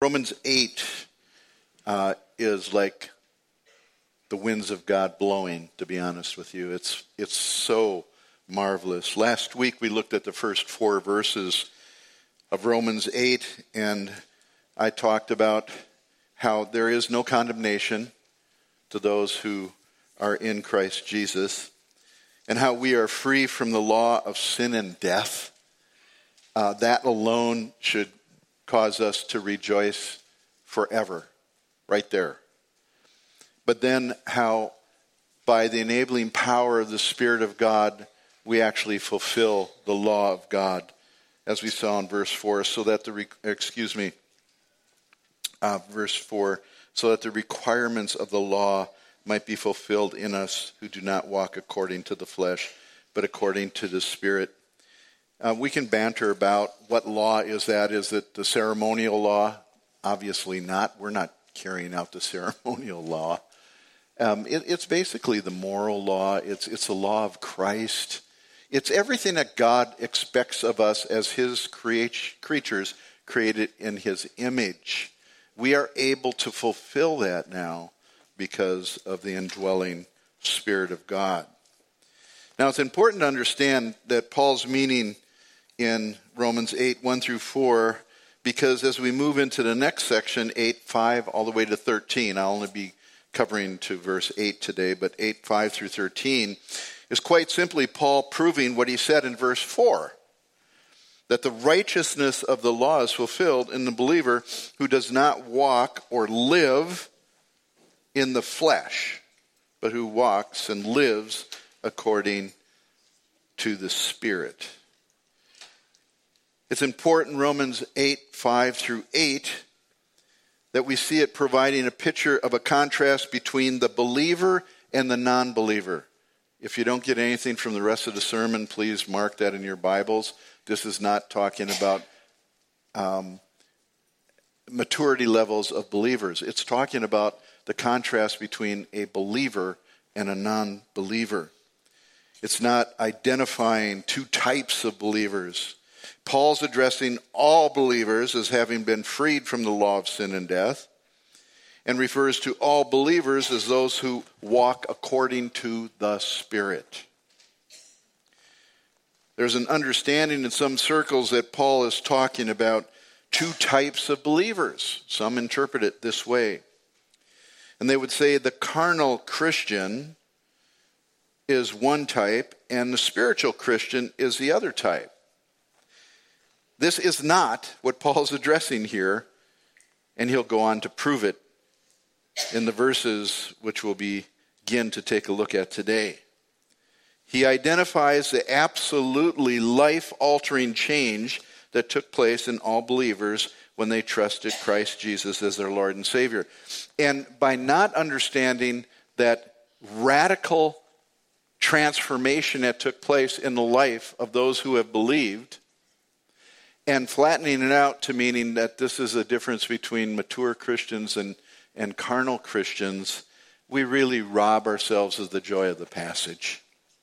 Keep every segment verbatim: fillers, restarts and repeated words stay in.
Romans eight uh, is like the winds of God blowing, to be honest with you. It's it's so marvelous. Last week we looked at the first four verses of Romans eight, and I talked about how there is no condemnation to those who are in Christ Jesus, and how we are free from the law of sin and death. Uh, that alone should cause us to rejoice forever, right there. But then how by the enabling power of the Spirit of God, we actually fulfill the law of God, as we saw in verse four, so that the, re- excuse me, uh, verse four, so that the requirements of the law might be fulfilled in us who do not walk according to the flesh, but according to the Spirit. Uh, we can banter about what law is that. Is it the ceremonial law? Obviously not. We're not carrying out the ceremonial law. Um, it, it's basically the moral law. It's, it's the law of Christ. It's everything that God expects of us as his create, creatures created in his image. We are able to fulfill that now because of the indwelling Spirit of God. Now, it's important to understand that Paul's meaning in Romans eight, one through four, because as we move into the next section, eight, five, all the way to thirteen, I'll only be covering to verse eight today, but eight, five through thirteen, is quite simply Paul proving what he said in verse four, that the righteousness of the law is fulfilled in the believer who does not walk or live in the flesh, but who walks and lives according to the Spirit. It's important, Romans eight, five through eight, that we see it providing a picture of a contrast between the believer and the non-believer. If you don't get anything from the rest of the sermon, please mark that in your Bibles. This is not talking about um, maturity levels of believers. It's talking about the contrast between a believer and a non-believer. It's not identifying two types of believers. Paul's addressing all believers as having been freed from the law of sin and death, and refers to all believers as those who walk according to the Spirit. There's an understanding in some circles that Paul is talking about two types of believers. Some interpret it this way. And they would say the carnal Christian is one type, and the spiritual Christian is the other type. This is not what Paul's addressing here, and he'll go on to prove it in the verses which we'll begin to take a look at today. He identifies the absolutely life-altering change that took place in all believers when they trusted Christ Jesus as their Lord and Savior. And by not understanding that radical transformation that took place in the life of those who have believed, and flattening it out to meaning that this is a difference between mature Christians and, and carnal Christians, we really rob ourselves of the joy of the passage.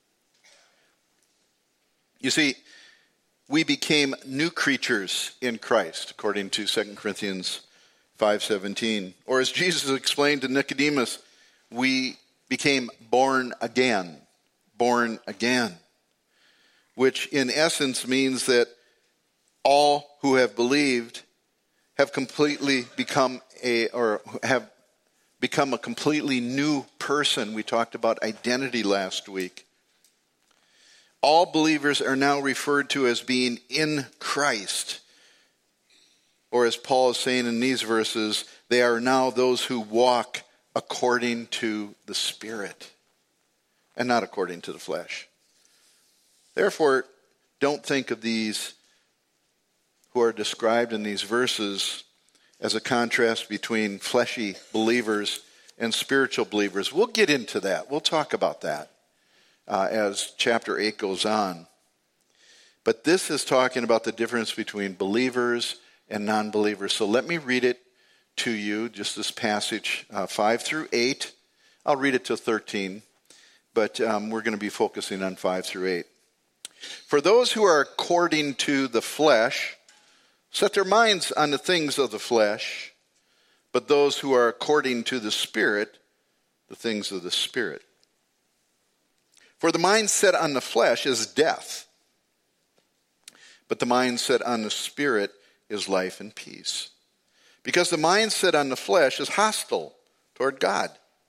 You see, we became new creatures in Christ, according to Second Corinthians five seventeen. Or as Jesus explained to Nicodemus, we became born again. Born again. Which in essence means that all who have believed have completely become a, or have become a completely new person. We talked about identity last week. All believers are now referred to as being in Christ. Or as Paul is saying in these verses, they are now those who walk according to the Spirit and not according to the flesh. Therefore, don't think of these who are described in these verses as a contrast between fleshy believers and spiritual believers. We'll get into that. We'll talk about that uh, as chapter eight goes on. But this is talking about the difference between believers and non-believers. So let me read it to you, just this passage, uh, five through eight. I'll read it to thirteen, but um, we're going to be focusing on five through eight. For those who are according to the flesh set their minds on the things of the flesh, but those who are according to the Spirit, the things of the Spirit. For the mind set on the flesh is death, but the mind set on the Spirit is life and peace. Because the mind set on the flesh is hostile toward God.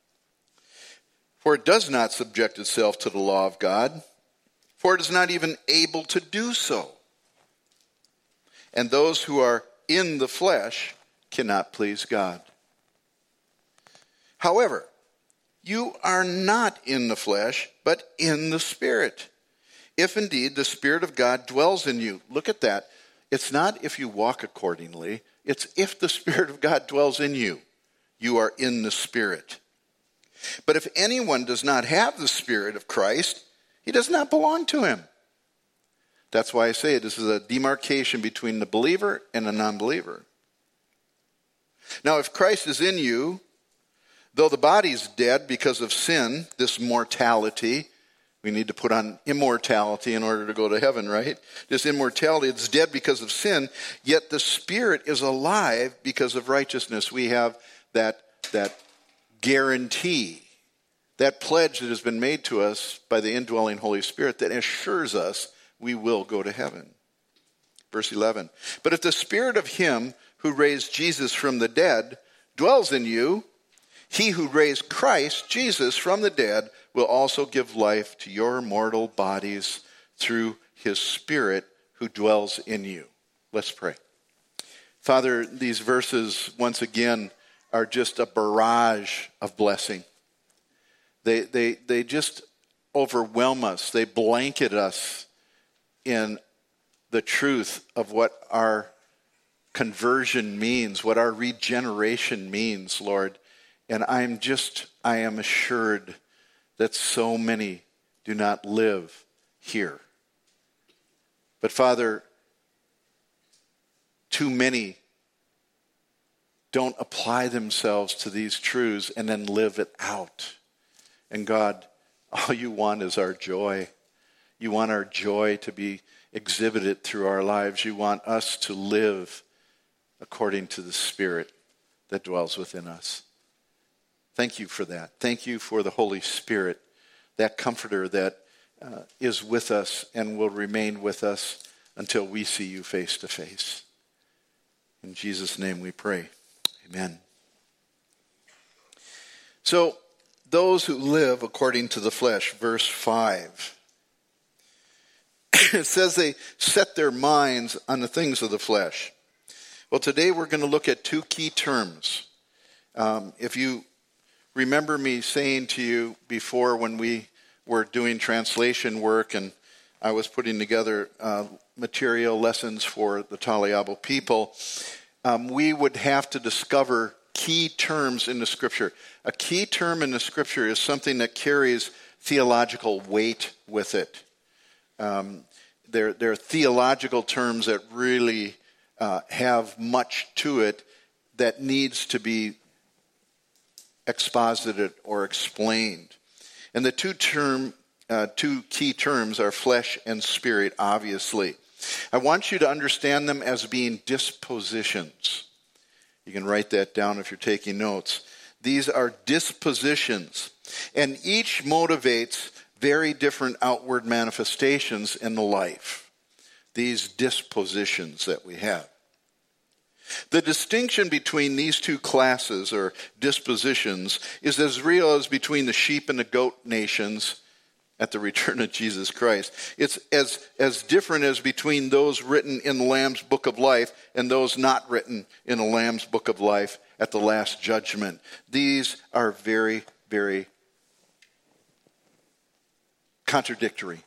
For it does not subject itself to the law of God, for it is not even able to do so. And those who are in the flesh cannot please God. However, you are not in the flesh, but in the Spirit, if indeed the Spirit of God dwells in you. Look at that. It's not if you walk accordingly. It's if the Spirit of God dwells in you. You are in the Spirit. But if anyone does not have the Spirit of Christ, he does not belong to him. That's why I say this is a demarcation between the believer and the non-believer. Now, if Christ is in you, though the body's dead because of sin, this mortality, we need to put on immortality in order to go to heaven, right? This immortality, it's dead because of sin, yet the Spirit is alive because of righteousness. We have that, that guarantee, that pledge that has been made to us by the indwelling Holy Spirit that assures us we will go to heaven. Verse eleven. But if the Spirit of him who raised Jesus from the dead dwells in you, he who raised Christ Jesus from the dead will also give life to your mortal bodies through his Spirit who dwells in you. Let's pray. Father, these verses once again are just a barrage of blessing. They, they, they just overwhelm us. They blanket us in the truth of what our conversion means, what our regeneration means, Lord. And I'm just, I am assured that so many do not live here. But Father, too many don't apply themselves to these truths and then live it out. And God, all you want is our joy. You want our joy to be exhibited through our lives. You want us to live according to the Spirit that dwells within us. Thank you for that. Thank you for the Holy Spirit, that comforter that uh, is with us and will remain with us until we see you face to face. In Jesus' name we pray. Amen. So, those who live according to the flesh, verse five. It says they set their minds on the things of the flesh. Well, today we're going to look at two key terms. Um, if you remember me saying to you before when we were doing translation work and I was putting together uh, material lessons for the Taliabo people, um, we would have to discover key terms in the Scripture. A key term in the Scripture is something that carries theological weight with it. Um, there, there are theological terms that really uh, have much to it that needs to be exposited or explained. And the two term, uh, two key terms are flesh and spirit, obviously. I want you to understand them as being dispositions. You can write that down if you're taking notes. These are dispositions, and each motivates very different outward manifestations in the life. These dispositions that we have. The distinction between these two classes, or dispositions, is as real as between the sheep and the goat nations at the return of Jesus Christ. It's as, as different as between those written in the Lamb's Book of Life and those not written in the Lamb's Book of Life at the Last Judgment. These are very, very contradictory.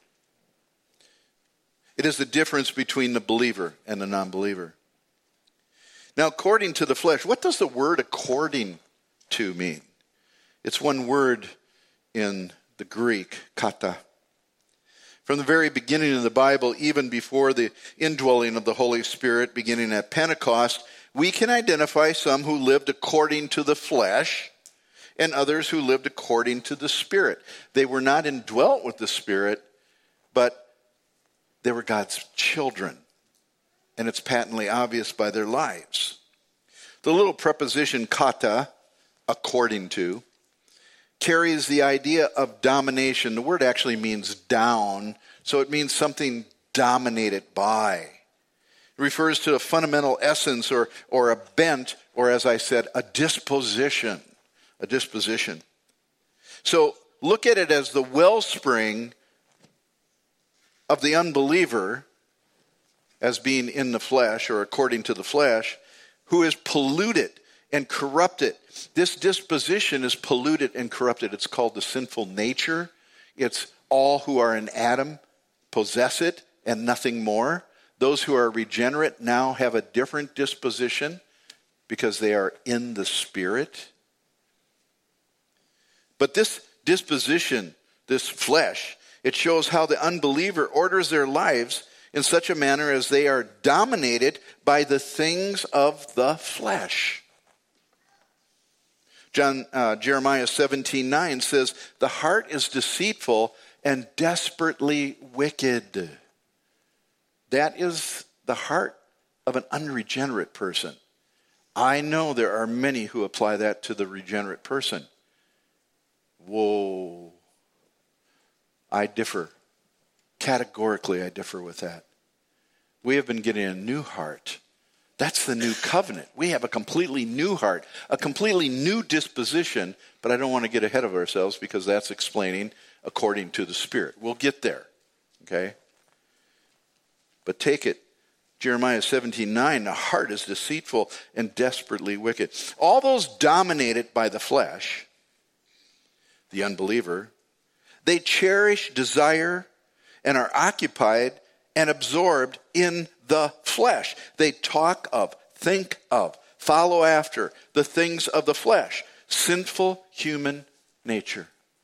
It is the difference between the believer and the non-believer. Now, according to the flesh, what does the word according to mean? It's one word in the Greek, kata. From the very beginning of the Bible, even before the indwelling of the Holy Spirit beginning at Pentecost, we can identify some who lived according to the flesh and others who lived according to the Spirit. They were not indwelt with the Spirit, but they were God's children. And it's patently obvious by their lives. The little preposition kata, according to, carries the idea of domination. The word actually means down, so it means something dominated by. It refers to a fundamental essence or, or a bent, or as I said, a disposition. A disposition. So look at it as the wellspring of the unbeliever as being in the flesh or according to the flesh, who is polluted and corrupted. This disposition is polluted and corrupted. It's called the sinful nature. It's all who are in Adam possess it and nothing more. Those who are regenerate now have a different disposition because they are in the Spirit. But this disposition, this flesh, it shows how the unbeliever orders their lives in such a manner as they are dominated by the things of the flesh. John, uh, Jeremiah seventeen nine says, the heart is deceitful and desperately wicked. That is the heart of an unregenerate person. I know there are many who apply that to the regenerate person. Whoa. I differ. Categorically, I differ with that. We have been getting a new heart. That's the new covenant. We have a completely new heart, a completely new disposition, but I don't want to get ahead of ourselves because that's explaining according to the Spirit. We'll get there, okay? But take it, Jeremiah seventeen nine, the heart is deceitful and desperately wicked. All those dominated by the flesh, the unbeliever, they cherish, desire, and are occupied and absorbed in the flesh. They talk of, think of, follow after the things of the flesh. Sinful human nature.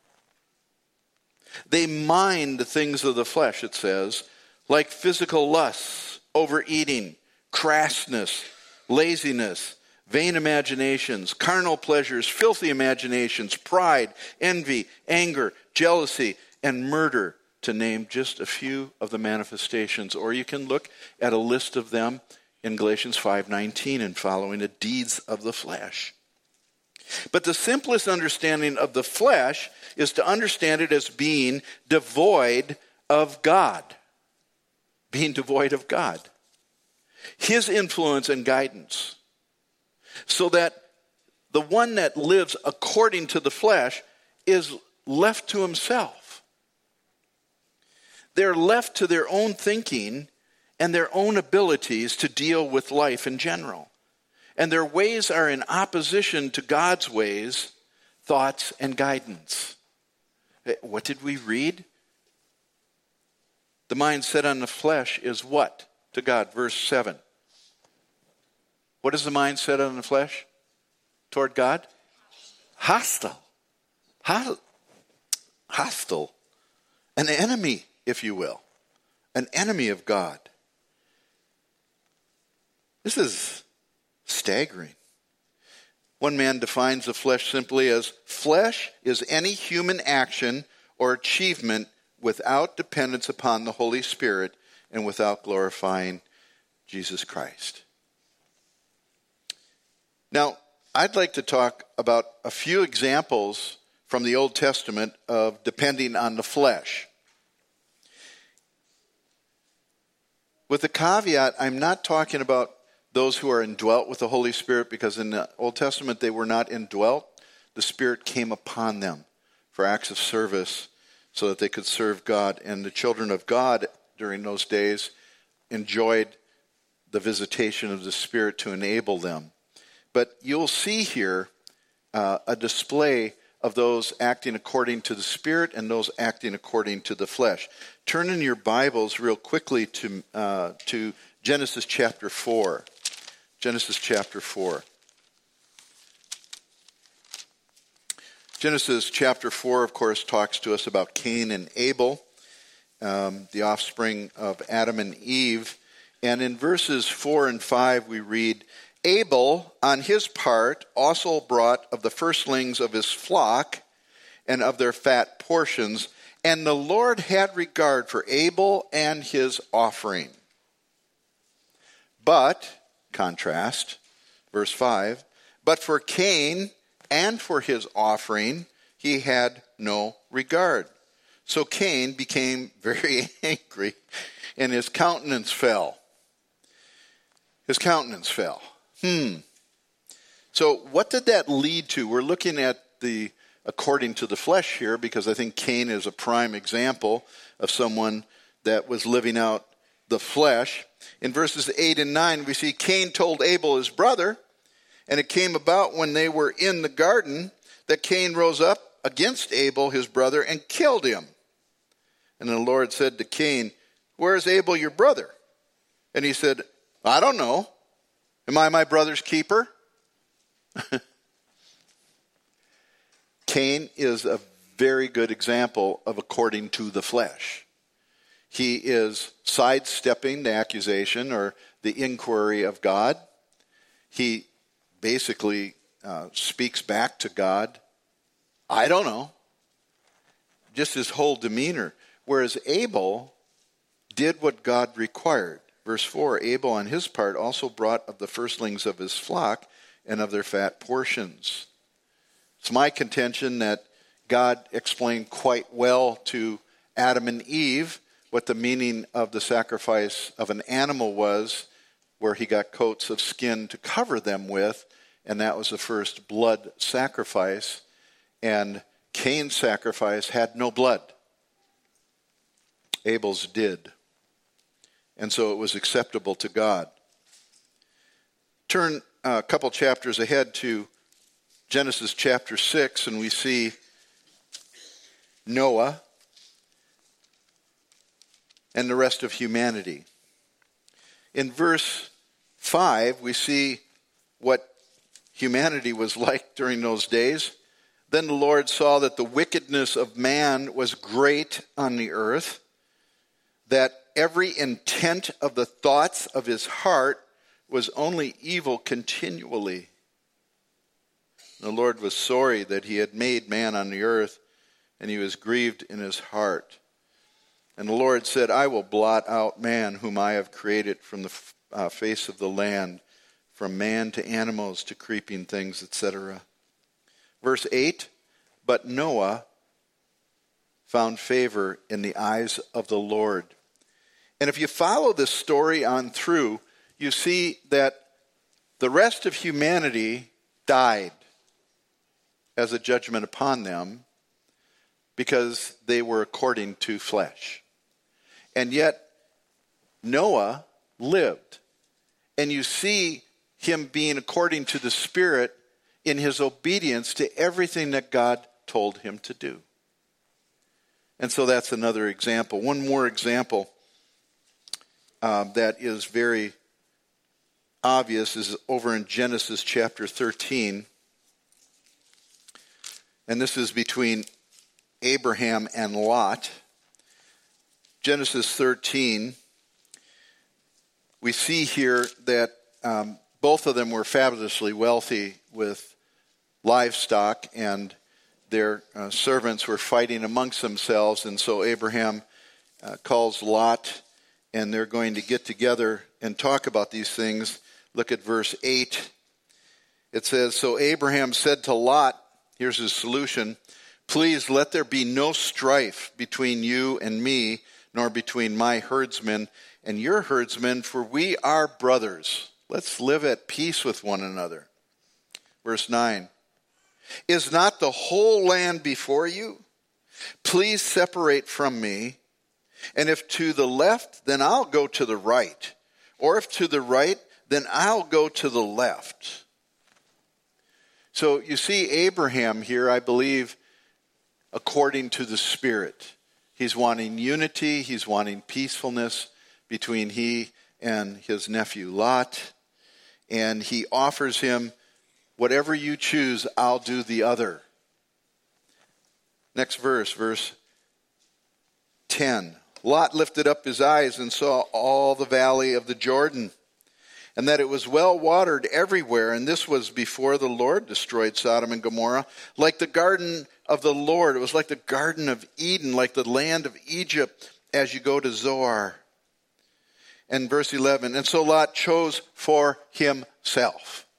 They mind the things of the flesh, it says, like physical lusts, overeating, crassness, laziness, vain imaginations, carnal pleasures, filthy imaginations, pride, envy, anger, jealousy, and murder, to name just a few of the manifestations. Or you can look at a list of them in Galatians five nineteen and following, the deeds of the flesh. But the simplest understanding of the flesh is to understand it as being devoid of God. Being devoid of God. His influence and guidance. So that the one that lives according to the flesh is left to himself. They're left to their own thinking and their own abilities to deal with life in general. And their ways are in opposition to God's ways, thoughts, and guidance. What did we read? The mind set on the flesh is what to God? Verse seven. What is the mind set on the flesh toward God? Hostile. Hostile. An enemy, if you will. An enemy of God. This is staggering. One man defines the flesh simply as flesh is any human action or achievement without dependence upon the Holy Spirit and without glorifying Jesus Christ. Now, I'd like to talk about a few examples from the Old Testament of depending on the flesh. With the caveat, I'm not talking about those who are indwelt with the Holy Spirit, because in the Old Testament they were not indwelt. The Spirit came upon them for acts of service so that they could serve God. And the children of God during those days enjoyed the visitation of the Spirit to enable them. But you'll see here uh, a display of those acting according to the Spirit and those acting according to the flesh. Turn in your Bibles real quickly to uh, to Genesis chapter four. Genesis chapter four. Genesis chapter four, of course, talks to us about Cain and Abel, um, the offspring of Adam and Eve. And in verses four and five we read, Abel, on his part, also brought of the firstlings of his flock and of their fat portions, and the Lord had regard for Abel and his offering. But, contrast, Verse five, but for Cain and for his offering he had no regard. So Cain became very angry, and his countenance fell. His countenance fell. Hmm. So what did that lead to? We're looking at the according to the flesh here, because I think Cain is a prime example of someone that was living out the flesh. In verses eight and nine, we see Cain told Abel his brother, and it came about when they were in the garden that Cain rose up against Abel his brother and killed him. And the Lord said to Cain, where is Abel your brother? And he said, I don't know. Am I my brother's keeper? Cain is a very good example of according to the flesh. He is sidestepping the accusation or the inquiry of God. He basically uh, speaks back to God. I don't know. Just his whole demeanor. Whereas Abel did what God required. Verse four, Abel on his part also brought of the firstlings of his flock and of their fat portions. It's my contention that God explained quite well to Adam and Eve what the meaning of the sacrifice of an animal was, where he got coats of skin to cover them with, and that was the first blood sacrifice. And Cain's sacrifice had no blood. Abel's did. And so it was acceptable to God. Turn a couple chapters ahead to Genesis chapter six, and we see Noah and the rest of humanity. In verse five, we see what humanity was like during those days. Then the Lord saw that the wickedness of man was great on the earth, that every intent of the thoughts of his heart was only evil continually. The Lord was sorry that he had made man on the earth, and he was grieved in his heart. And the Lord said, I will blot out man whom I have created from the uh, face of the land, from man to animals to creeping things, et cetera. Verse eight, but Noah found favor in the eyes of the Lord. And if you follow this story on through, you see that the rest of humanity died as a judgment upon them because they were according to flesh. And yet Noah lived. And you see him being according to the Spirit in his obedience to everything that God told him to do. And so that's another example. One more example uh, that is very obvious is over in Genesis chapter thirteen. And this is between Abraham and Lot. Genesis thirteen, we see here that um, both of them were fabulously wealthy with livestock, and their uh, servants were fighting amongst themselves. And so Abraham uh, calls Lot, and they're going to get together and talk about these things. Look at verse eight. It says, so Abraham said to Lot, here's his solution, please let there be no strife between you and me, nor between my herdsmen and your herdsmen, for we are brothers. Let's live at peace with one another. Verse nine, is not the whole land before you? Please separate from me, and if to the left, then I'll go to the right, or if to the right, then I'll go to the left. So you see Abraham here, I believe, according to the Spirit. He's wanting unity, he's wanting peacefulness between he and his nephew Lot. And he offers him, whatever you choose, I'll do the other. Next verse, verse ten. Lot lifted up his eyes and saw all the valley of the Jordan, and that it was well watered everywhere. And this was before the Lord destroyed Sodom and Gomorrah. Like the garden of the Lord, it was like the garden of Eden, like the land of Egypt as you go to Zoar. And verse eleven, and so Lot chose for himself.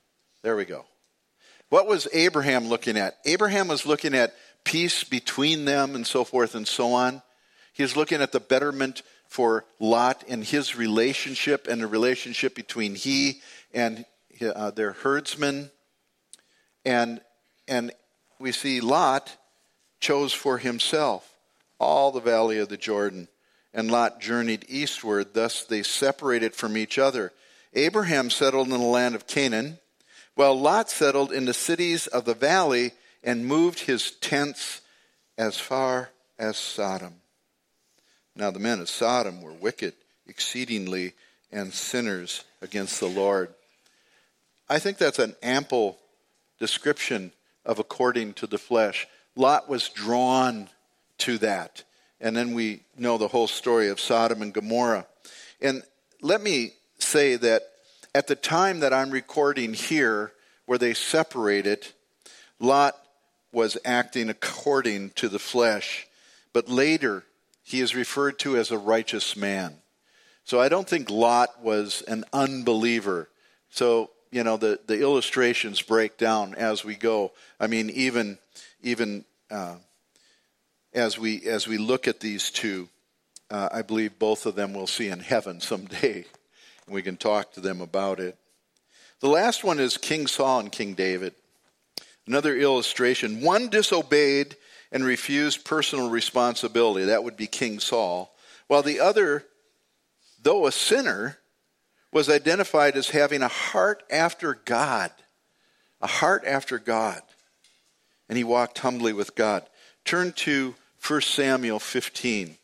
There we go. What was Abraham looking at? Abraham was looking at peace between them and so forth and so on. He was looking at the betterment for Lot and his relationship and the relationship between he and uh, their herdsmen. And, and we see Lot chose for himself all the valley of the Jordan. And Lot journeyed eastward. Thus they separated from each other. Abraham settled in the land of Canaan, while Lot settled in the cities of the valley and moved his tents as far as Sodom. Now the men of Sodom were wicked exceedingly and sinners against the Lord. I think that's an ample description of according to the flesh. Lot was drawn to that. And then we know the whole story of Sodom and Gomorrah. And let me say that at the time that I'm recording here, where they separated, Lot was acting according to the flesh. But later, he is referred to as a righteous man. So I don't think Lot was an unbeliever. So, you know, the, the illustrations break down as we go. I mean, even even uh, as we as we look at these two, uh, I believe both of them we'll see in heaven someday. And we can talk to them about it. The last one is King Saul and King David. Another illustration. One disobeyed and refused personal responsibility. That would be King Saul. While the other, though a sinner, was identified as having a heart after God. A heart after God. And he walked humbly with God. Turn to First Samuel fifteen.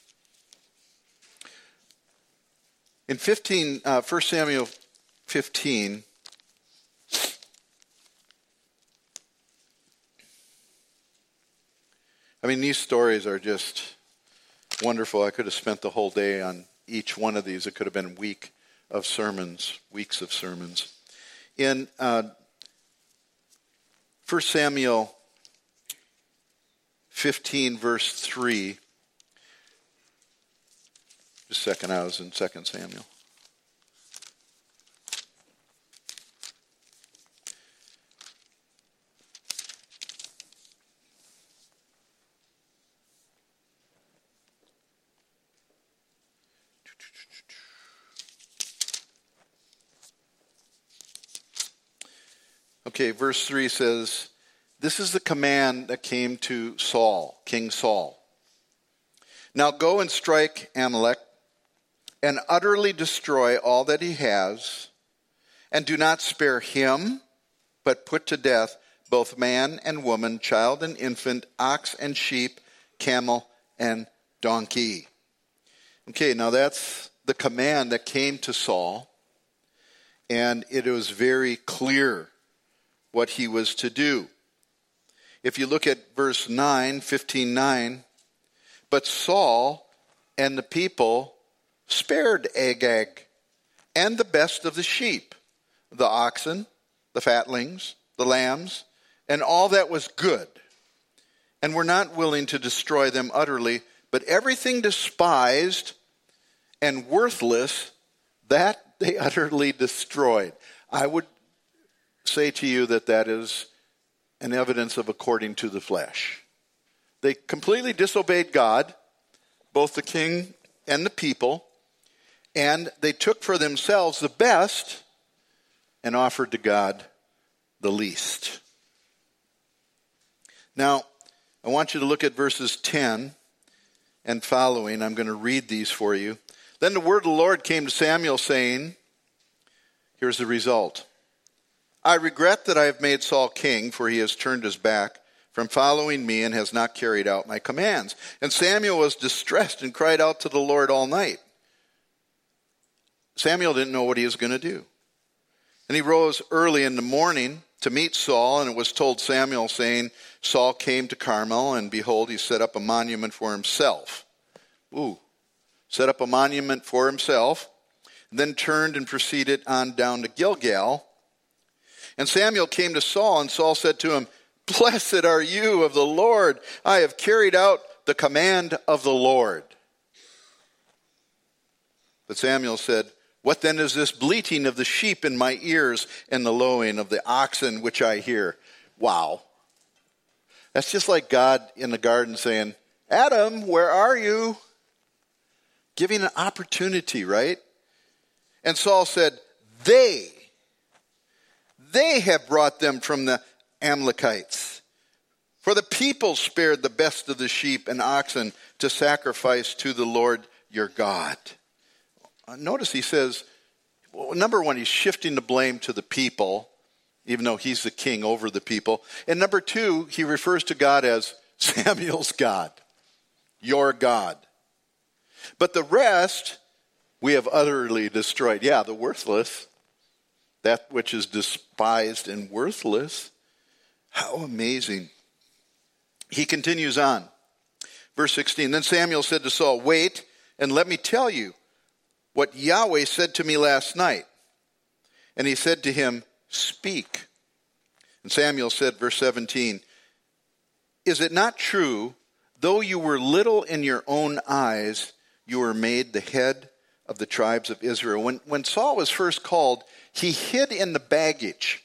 In fifteen, uh, First Samuel fifteen, I mean, these stories are just wonderful. I could have spent the whole day on each one of these. It could have been a week of sermons, weeks of sermons. In uh, First Samuel fifteen, verse three, just a second, I was in Second Samuel. Okay, verse three says, this is the command that came to Saul, King Saul. Now go and strike Amalek and utterly destroy all that he has, and do not spare him, but put to death both man and woman, child and infant, ox and sheep, camel and donkey. Okay, now that's the command that came to Saul, and it was very clear what he was to do. If you look at verse nine, fifteen nine, but Saul and the people spared Agag and the best of the sheep, the oxen, the fatlings, the lambs, and all that was good, and were not willing to destroy them utterly, but everything despised and worthless, that they utterly destroyed. I would say to you that that is an evidence of according to the flesh. They completely disobeyed God, both the king and the people, and they took for themselves the best and offered to God the least. Now, I want you to look at verses ten and following. I'm going to read these for you. Then the word of the Lord came to Samuel saying, here's the result. I regret that I have made Saul king, for he has turned his back from following me and has not carried out my commands. And Samuel was distressed and cried out to the Lord all night. Samuel didn't know what he was going to do. And he rose early in the morning to meet Saul, and it was told Samuel, saying, Saul came to Carmel, and behold, he set up a monument for himself. Ooh, set up a monument for himself, and then turned and proceeded on down to Gilgal. And Samuel came to Saul, and Saul said to him, Blessed are you of the Lord. I have carried out the command of the Lord. But Samuel said, What then is this bleating of the sheep in my ears and the lowing of the oxen which I hear? Wow. That's just like God in the garden saying, Adam, where are you? Giving an opportunity, right? And Saul said, they, they have brought them from the Amalekites. For the people spared the best of the sheep and oxen to sacrifice to the Lord your God. Notice he says, well, number one, he's shifting the blame to the people, even though he's the king over the people. And number two, he refers to God as Samuel's God, your God. But the rest, we have utterly destroyed. Yeah, the worthless, that which is despised and worthless. How amazing. He continues on. Verse sixteen, then Samuel said to Saul, wait, and let me tell you what Yahweh said to me last night. And he said to him, speak. And Samuel said, verse seventeen, is it not true, though you were little in your own eyes, you were made the head of the tribes of Israel? When, when Saul was first called, he hid in the baggage.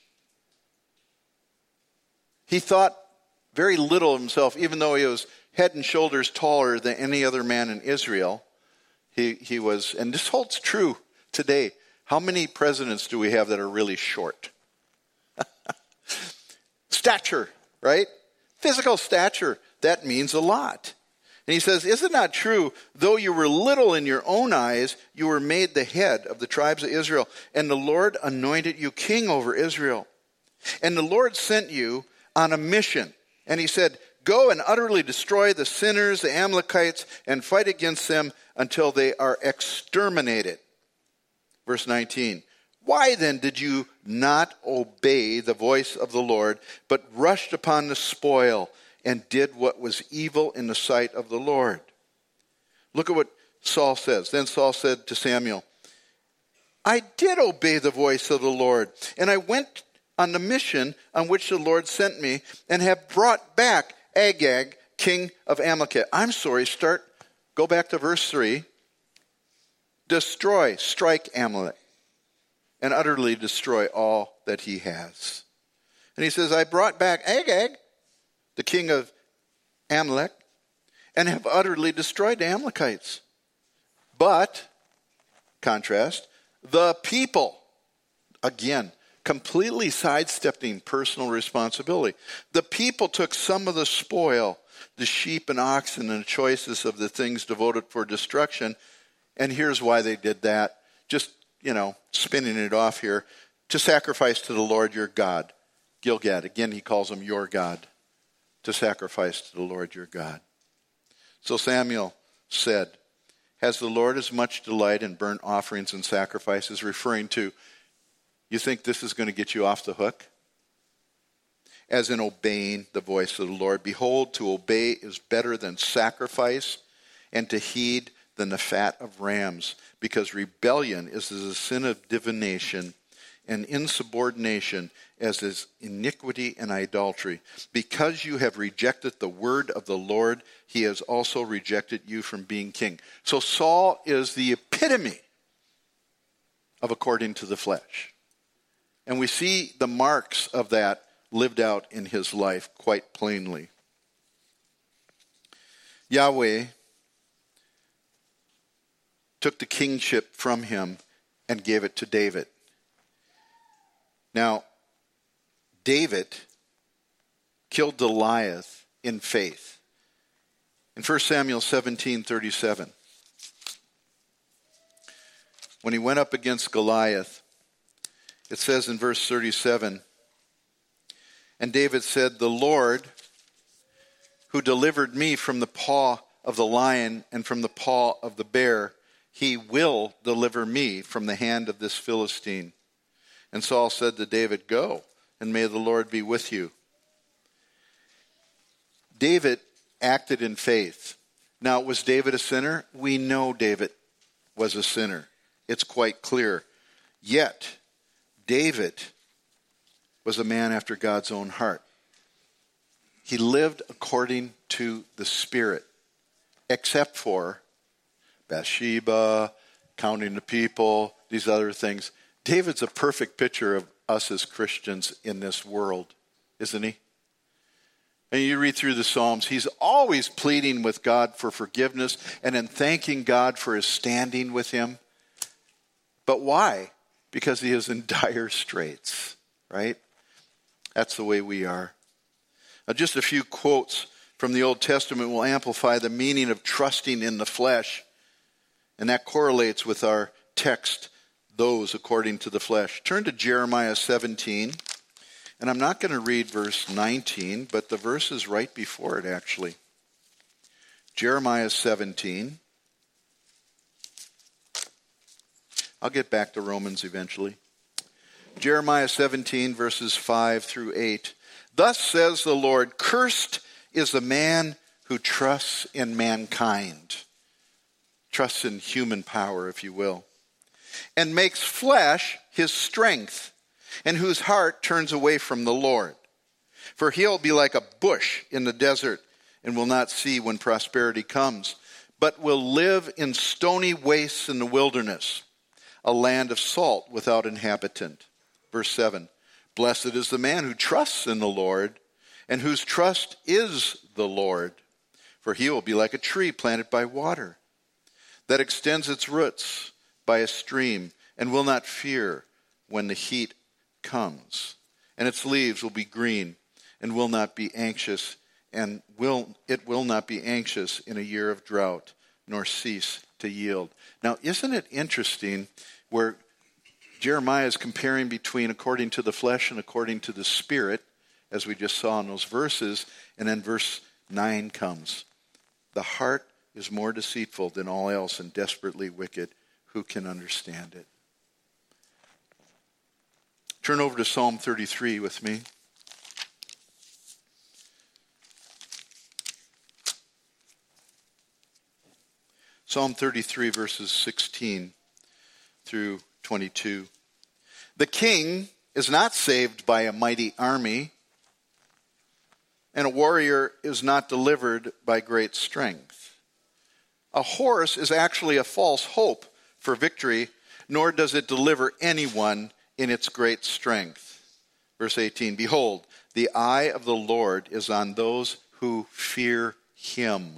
He thought very little of himself, even though he was head and shoulders taller than any other man in Israel. He he was, and this holds true today. How many presidents do we have that are really short? Stature, right? Physical stature, that means a lot. And he says, is it not true, though you were little in your own eyes, you were made the head of the tribes of Israel, and the Lord anointed you king over Israel. And the Lord sent you on a mission. And he said, go and utterly destroy the sinners, the Amalekites, and fight against them until they are exterminated. Verse nineteen, why then did you not obey the voice of the Lord, but rushed upon the spoil and did what was evil in the sight of the Lord? Look at what Saul says. Then Saul said to Samuel, I did obey the voice of the Lord, and I went on the mission on which the Lord sent me, and have brought back Agag, king of Amalek. I'm sorry, start, go back to verse three. Destroy, strike Amalek, and utterly destroy all that he has. And he says, I brought back Agag, the king of Amalek, and have utterly destroyed the Amalekites. But, contrast, the people, again, completely sidestepping personal responsibility. The people took some of the spoil, the sheep and oxen and the choices of the things devoted for destruction. And here's why they did that. Just, you know, spinning it off here. To sacrifice to the Lord your God. Gilgad, again he calls him your God. To sacrifice to the Lord your God. So Samuel said, has the Lord as much delight in burnt offerings and sacrifices? Referring to, you think this is going to get you off the hook? As in obeying the voice of the Lord. Behold, to obey is better than sacrifice, and to heed than the fat of rams. Because rebellion is as a sin of divination, and insubordination as is iniquity and idolatry. Because you have rejected the word of the Lord, he has also rejected you from being king. So Saul is the epitome of according to the flesh. And we see the marks of that lived out in his life quite plainly. Yahweh took the kingship from him and gave it to David. Now, David killed Goliath in faith. In First Samuel seventeen thirty-seven, when he went up against Goliath, it says in verse thirty-seven, and David said, the Lord who delivered me from the paw of the lion and from the paw of the bear, he will deliver me from the hand of this Philistine. And Saul said to David, go, and may the Lord be with you. David acted in faith. Now, was David a sinner? We know David was a sinner. It's quite clear. Yet, David was a man after God's own heart. He lived according to the Spirit, except for Bathsheba counting the people, these other things. David's a perfect picture of us as Christians in this world, isn't he? And you read through the Psalms, he's always pleading with God for forgiveness and then thanking God for his standing with him. But why? Because he is in dire straits, right? That's the way we are. Now, just a few quotes from the Old Testament will amplify the meaning of trusting in the flesh. And that correlates with our text, those according to the flesh. Turn to Jeremiah seventeen. And I'm not going to read verse nineteen, but the verse is right before it, actually. Jeremiah seventeen. I'll get back to Romans eventually. Jeremiah seventeen, verses five through eight. Thus says the Lord, cursed is the man who trusts in mankind. Trusts in human power, if you will. And makes flesh his strength, and whose heart turns away from the Lord. For he'll be like a bush in the desert, and will not see when prosperity comes, but will live in stony wastes in the wilderness, a land of salt without inhabitant. Verse seven, blessed is the man who trusts in the Lord, and whose trust is the Lord. For he will be like a tree planted by water, that extends its roots by a stream, and will not fear when the heat comes. And its leaves will be green, and will not be anxious, and will it will not be anxious in a year of drought, nor cease to yield. Now, isn't it interesting where Jeremiah is comparing between according to the flesh and according to the spirit, as we just saw in those verses, and then verse nine comes. The heart is more deceitful than all else and desperately wicked. Who can understand it? Turn over to Psalm thirty-three with me. Psalm thirty-three, verses sixteen through twenty-two. The king is not saved by a mighty army, and a warrior is not delivered by great strength. A horse is actually a false hope for victory, nor does it deliver anyone in its great strength. Verse eighteen, behold, the eye of the Lord is on those who fear him,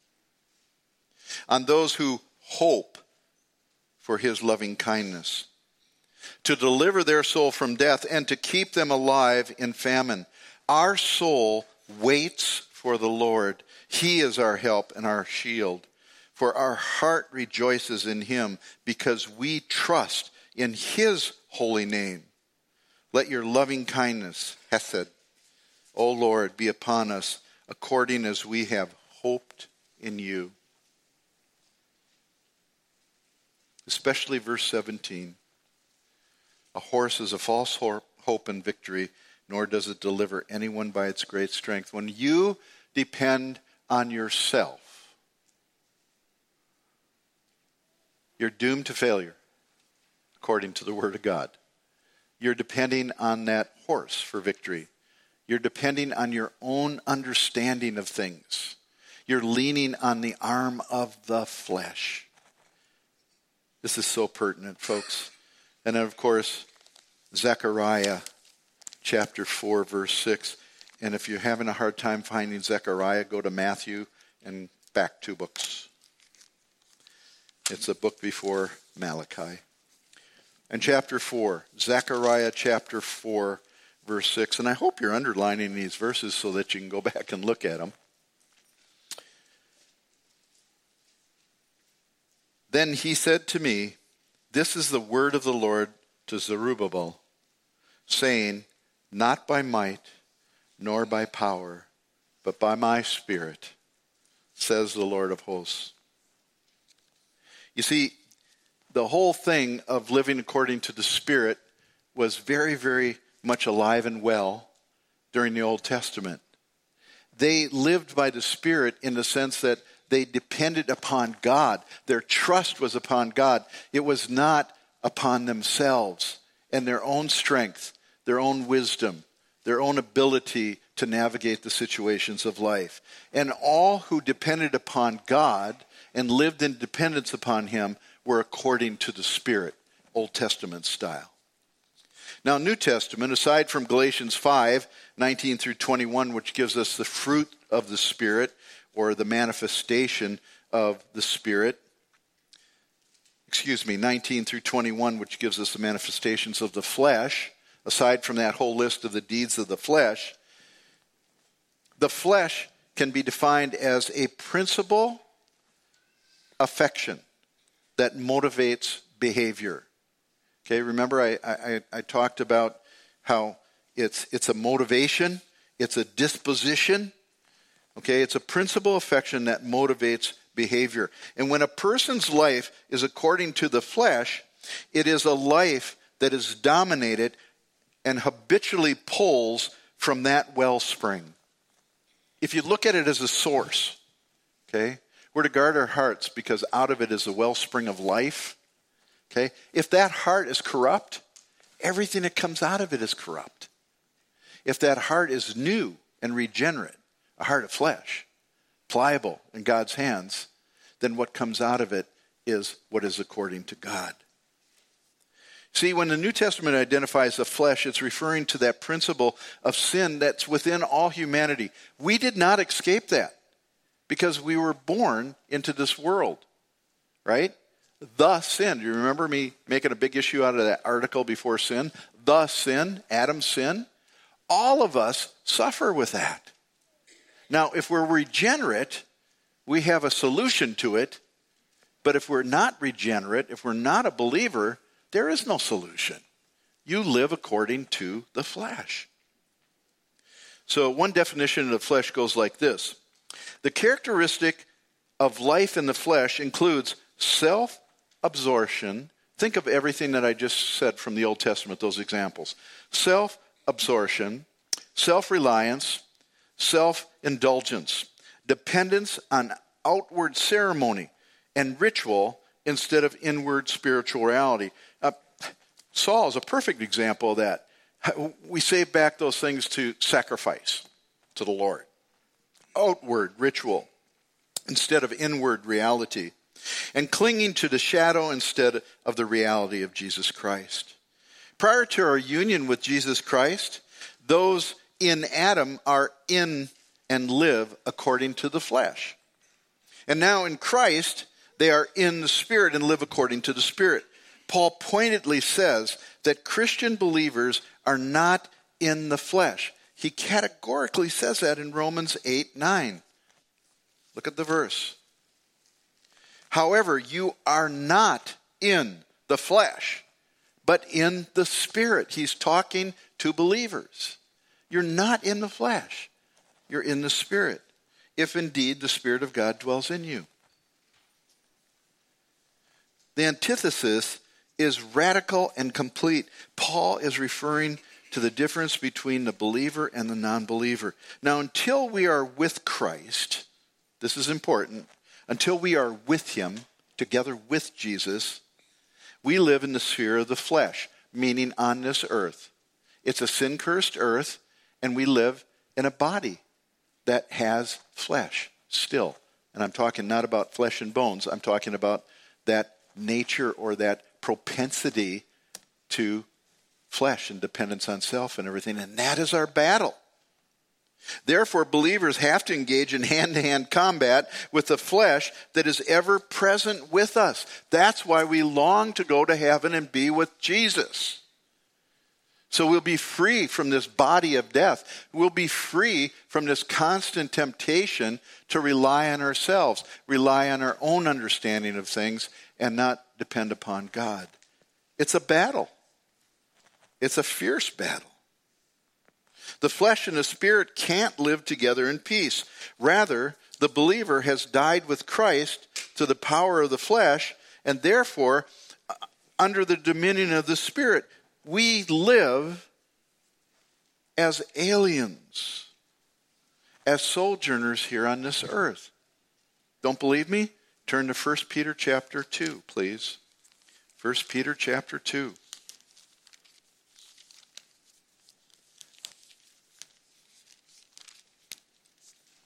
on those who hope for his loving kindness, to deliver their soul from death and to keep them alive in famine. Our soul waits for the Lord. He is our help and our shield. For our heart rejoices in him, because we trust in his holy name. Let your loving kindness, Hesed, O Lord, be upon us, according as we have hoped in you. Especially verse seventeen. A horse is a false hope and victory, nor does it deliver anyone by its great strength. When you depend on yourself, you're doomed to failure, according to the Word of God. You're depending on that horse for victory. You're depending on your own understanding of things. You're leaning on the arm of the flesh. This is so pertinent, folks. And then, of course, Zechariah chapter four, verse six. And if you're having a hard time finding Zechariah, go to Matthew and back two books. It's a book before Malachi. And chapter four, Zechariah chapter four, verse six. And I hope you're underlining these verses so that you can go back and look at them. Then he said to me, this is the word of the Lord to Zerubbabel, saying, not by might, nor by power, but by my Spirit, says the Lord of hosts. You see, the whole thing of living according to the Spirit was very, very much alive and well during the Old Testament. They lived by the Spirit in the sense that they depended upon God. Their trust was upon God. It was not upon themselves and their own strength, their own wisdom, their own ability to navigate the situations of life. And all who depended upon God and lived in dependence upon him were according to the Spirit, Old Testament style. Now, New Testament, aside from Galatians five, nineteen through twenty-one, which gives us the fruit of the Spirit, or the manifestation of the Spirit, excuse me, nineteen through twenty-one, which gives us the manifestations of the flesh, aside from that whole list of the deeds of the flesh, the flesh can be defined as a principal affection that motivates behavior. Okay, remember I, I, I talked about how it's it's a motivation, it's a disposition. Okay, it's a principal affection that motivates behavior. And when a person's life is according to the flesh, it is a life that is dominated and habitually pulls from that wellspring. If you look at it as a source, okay, we're to guard our hearts because out of it is a wellspring of life. Okay, if that heart is corrupt, everything that comes out of it is corrupt. If that heart is new and regenerate, a heart of flesh, pliable in God's hands, then what comes out of it is what is according to God. See, when the New Testament identifies the flesh, it's referring to that principle of sin that's within all humanity. We did not escape that because we were born into this world, right? The sin. Do you remember me making a big issue out of that article before sin? The sin, Adam's sin. All of us suffer with that. Now, if we're regenerate, we have a solution to it. But if we're not regenerate, if we're not a believer, there is no solution. You live according to the flesh. So one definition of the flesh goes like this. The characteristic of life in the flesh includes self-absorption. Think of everything that I just said from the Old Testament, those examples. Self-absorption, self-reliance, self-indulgence, dependence on outward ceremony and ritual instead of inward spirituality. Uh, Saul is a perfect example of that. We save back those things to sacrifice to the Lord. Outward ritual instead of inward reality. And clinging to the shadow instead of the reality of Jesus Christ. Prior to our union with Jesus Christ, those in Adam are in and live according to the flesh. And now in Christ, they are in the Spirit and live according to the Spirit. Paul pointedly says that Christian believers are not in the flesh. He categorically says that in Romans eight nine. Look at the verse. However, you are not in the flesh, but in the Spirit. He's talking to believers. You're not in the flesh. You're in the Spirit, if indeed the Spirit of God dwells in you. The antithesis is radical and complete. Paul is referring to the difference between the believer and the non-believer. Now, until we are with Christ, this is important, until we are with him, together with Jesus, we live in the sphere of the flesh, meaning on this earth. It's a sin-cursed earth, and we live in a body that has flesh still. And I'm talking not about flesh and bones. I'm talking about that nature or that propensity to flesh and dependence on self and everything. And that is our battle. Therefore, believers have to engage in hand-to-hand combat with the flesh that is ever present with us. That's why we long to go to heaven and be with Jesus. So we'll be free from this body of death. We'll be free from this constant temptation to rely on ourselves, rely on our own understanding of things, and not depend upon God. It's a battle. It's a fierce battle. The flesh and the spirit can't live together in peace. Rather, the believer has died with Christ to the power of the flesh, and therefore, under the dominion of the Spirit, we live as aliens, as sojourners here on this earth. Don't believe me? Turn to First Peter chapter two, please. First Peter chapter two.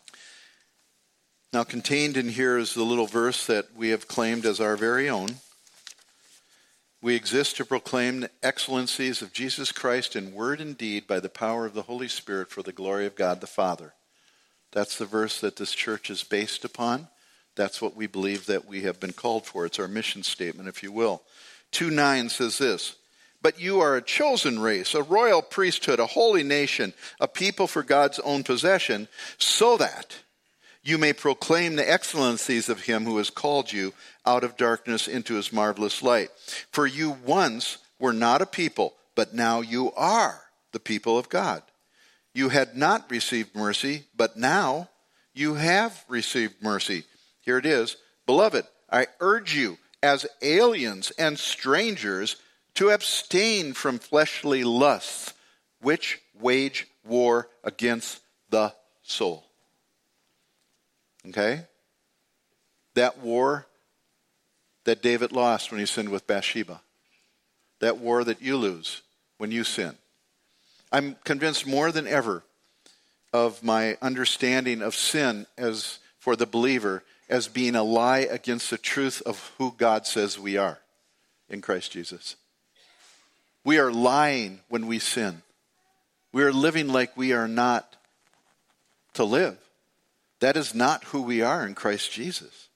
Now, contained in here is the little verse that we have claimed as our very own. We exist to proclaim the excellencies of Jesus Christ in word and deed by the power of the Holy Spirit for the glory of God the Father. That's the verse that this church is based upon. That's what we believe that we have been called for. It's our mission statement, if you will. two nine says this, "But you are a chosen race, a royal priesthood, a holy nation, a people for God's own possession, so that you may proclaim the excellencies of him who has called you out of darkness into his marvelous light. For you once were not a people, but now you are the people of God. You had not received mercy, but now you have received mercy." Here it is. "Beloved, I urge you as aliens and strangers to abstain from fleshly lusts, which wage war against the soul." Okay? That war that David lost when he sinned with Bathsheba. That war that you lose when you sin. I'm convinced more than ever of my understanding of sin as for the believer as being a lie against the truth of who God says we are in Christ Jesus. We are lying when we sin. We are living like we are not to live. That is not who we are in Christ Jesus.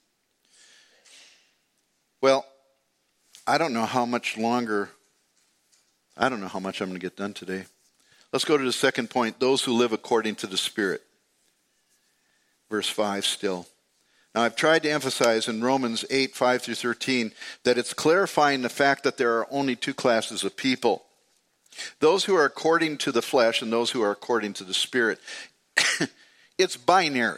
Well, I don't know how much longer, I don't know how much I'm going to get done today. Let's go to the second point, those who live according to the Spirit. Verse five still. Now, I've tried to emphasize in Romans eight, five through thirteen, that it's clarifying the fact that there are only two classes of people. Those who are according to the flesh and those who are according to the Spirit. It's binary.